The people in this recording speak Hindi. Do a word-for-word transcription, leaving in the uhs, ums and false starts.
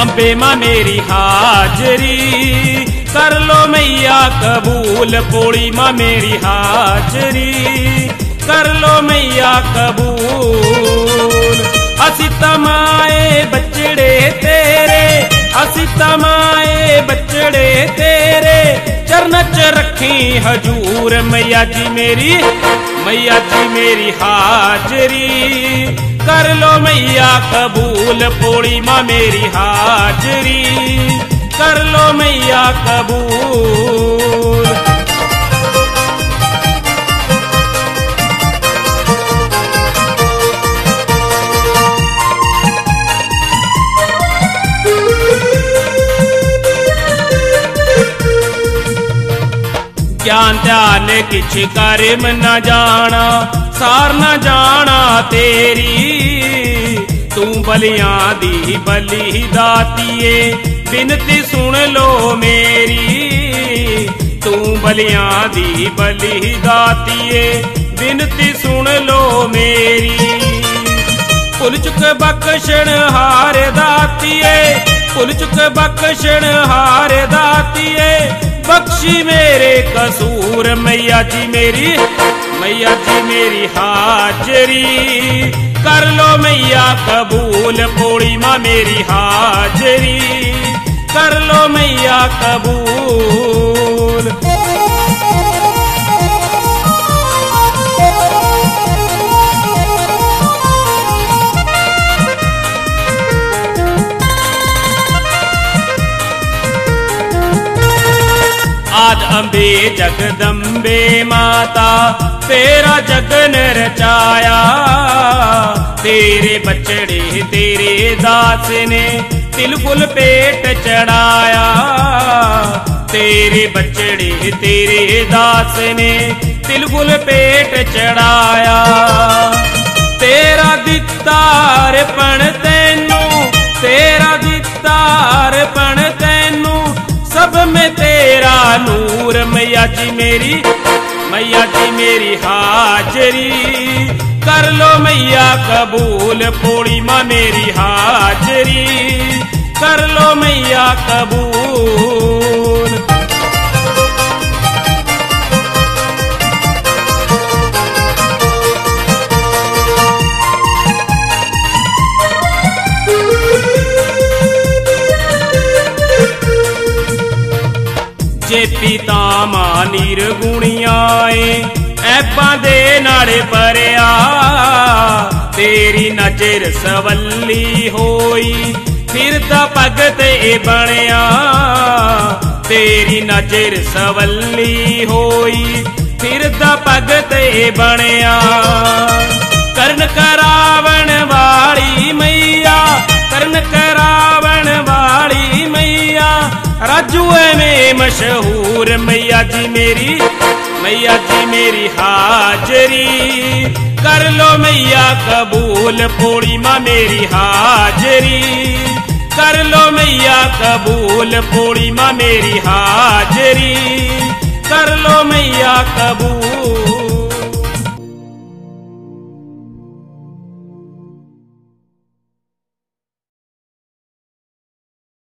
अम्बे माँ मेरी हाजरी, कर लो मैया कबूल। पोड़ी माँ मेरी हाजरी, कर लो मैया कबूल। असी तमाए बचड़े तेरे, असी तमाए बचड़े तेरे, चरण च रखी हजूर। मैया जी मेरी, मैया जी मेरी हाजरी, कर लो मैया कबूल। पोड़ी माँ मेरी हाजरी, कर लो मैया कबूल। ज्ञान ध्यान किछ कर्म न जाना, सार न जाना तेरी। तू बलियां दी बलि दातिए, बिनती सुन लो मेरी। तू बलियां दी बलि दातिए, बिनती सुन लो मेरी। भुल चुक बख्शण हार दातिए, भुल चुक बख्शण हार दातिए, बख्शी मेरे कसूर। मैया जी मेरी, मैया जी मेरी हाजरी, कर लो मैया कबूल। पोड़ी माँ मेरी हाजरी, कर लो मैया कबूल। आद अम्बे जगदम्बे माता, तेरा जगन रचाया। तेरे बचड़े तेरे दास ने तिलकुल पेट चढ़ाया। तेरे बचड़े तेरे दास ने तिलकुल पेट चढ़ाया। तेरा दितार पण तैनू, तेरा दितार पण तैनू, सब में तेरा नूर। मैया जी मेरी, मैया जी मेरी हाजरी, कर लो मैया कबूल। पोड़ी माँ मेरी हाजरी, कर लो मैया कबूल। जे पिता मां निर्गुणियाए, ऐबां दे नाड़े भरिया। तेरी नजर सवली होई, फिरदा भगत ए बनिया। तेरी नजर सवली होई, फिरदा भगत ए बनिया। करन करावण वाली मैया, करन करावण वाली मैया, राजुए में मशहूर। मैया जी मेरी, मैया जी मेरी हाजरी, कर लो मैया कबूल। पोड़ी माँ मेरी हाजरी, कर लो मैया कबूल। पोड़ी माँ मेरी हाजरी, कर लो मैया कबूल।